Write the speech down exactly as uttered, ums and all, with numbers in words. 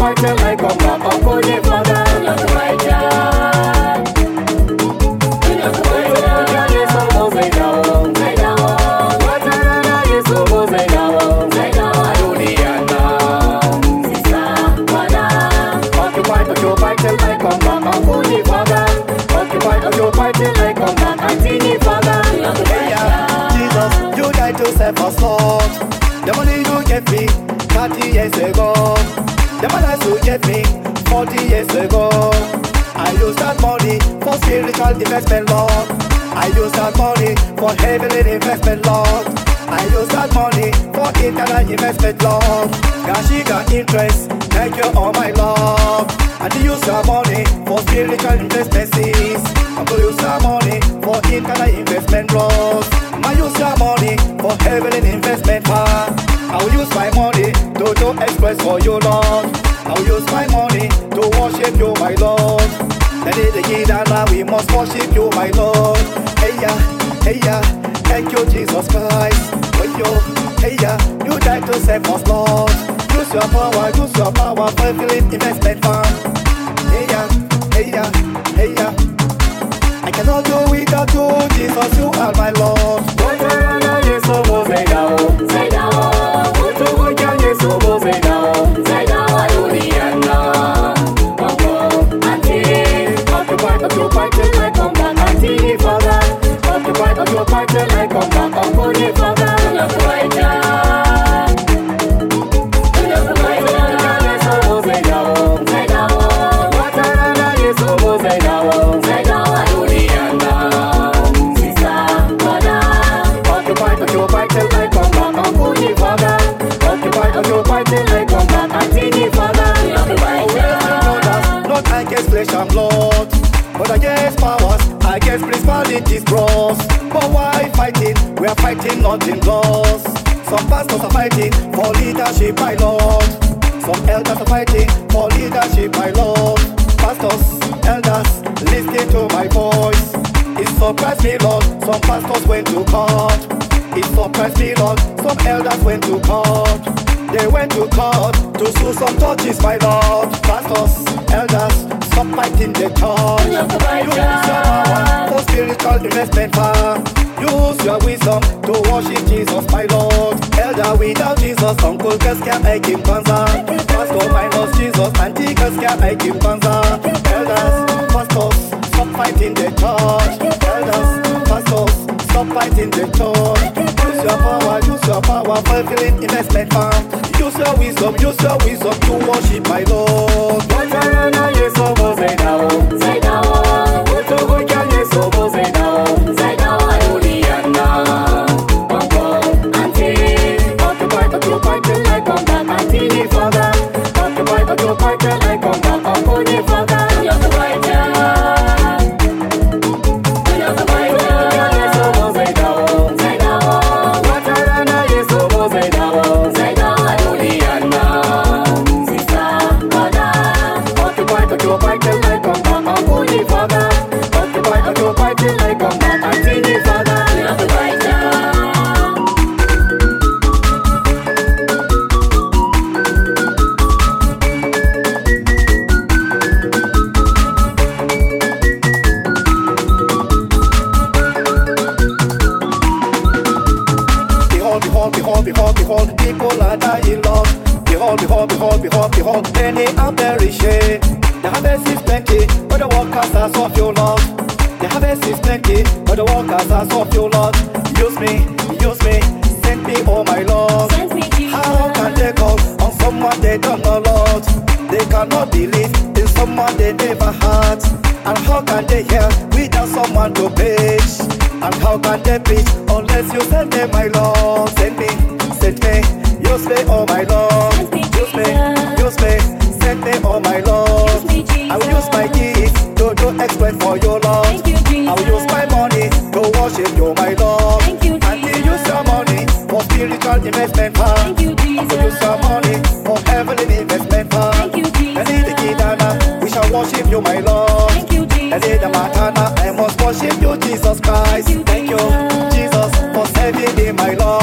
party like a mama, go the father. You're the fighter. You're the fighter. You're the fighter. You're Jesus, you died to save us, Lord. The money you gave me thirty years ago, the money you gave me forty years ago. I use that money for spiritual investment, Lord. I use that money for heavenly investment, Lord. I use that money for eternal investment, Lord. Gashi got interest, thank you, oh my Lord. And you use that money for spiritual investment, sis. I'm gonna use that money for eternal investment, Lord. I use that money for heavenly investment, huh? I will use my money to do express for you, Lord. I will use my money to worship you, my Lord. Then in the Yidana, we must worship you, my Lord. Hey ya, hey ya, thank you, Jesus Christ. For you, hey ya, you died to save us, Lord. Use your power, use your power, fulfilling investment fund. Hey ya, hey ya, hey ya. I cannot do without you, Jesus, you are my Lord. I'm Lord, but against powers, against principalities, bros. But why fighting? We are fighting not in laws. Some pastors are fighting for leadership, my Lord. Some elders are fighting for leadership, my Lord. Pastors, elders, listen to my voice. It surprised me, Lord. Some pastors went to court. It surprised me, Lord. Some elders went to court. They went to court to sue some churches, my Lord. Pastors, elders, stop fighting the church. Use your power for spiritual investment, far. Use your wisdom to worship Jesus, my Lord. Elder without Jesus, uncle gaskiya aikin banza. Pastor minus Jesus, auntie gaskiya aikin banza. Elders, pastors, stop fighting the church. Elders, pastors, stop fighting the church. Use your power, use your power, fulfilling investment, far. Use your wisdom, use your wisdom to worship my Lord. Behold, behold, behold, people are dying lost. Behold, behold, behold, behold, behold, many are perishing. The harvest is plenty, but the workers are so few, Lord. The harvest is plenty, but the workers are so few, Lord. Use me, use me, send me, oh my Lord. How can they call on someone they don't know, Lord? They cannot believe in someone they never had. And how can they hear without someone to preach? And how can they preach unless you send them, my Lord? Send me, send me, use me, oh my Lord. Use me, use me, send me, oh my Lord. I will use my gifts to do exploit for your Lord. I will use my money to worship you, my Lord. And you use your money for spiritual investment, huh? I will use your money for heavenly investment, huh? And in the Kidana, we shall worship you, my Lord. And in the Matana, I must worship you, Jesus Christ. Thank you, Jesus, for saving me, my Lord.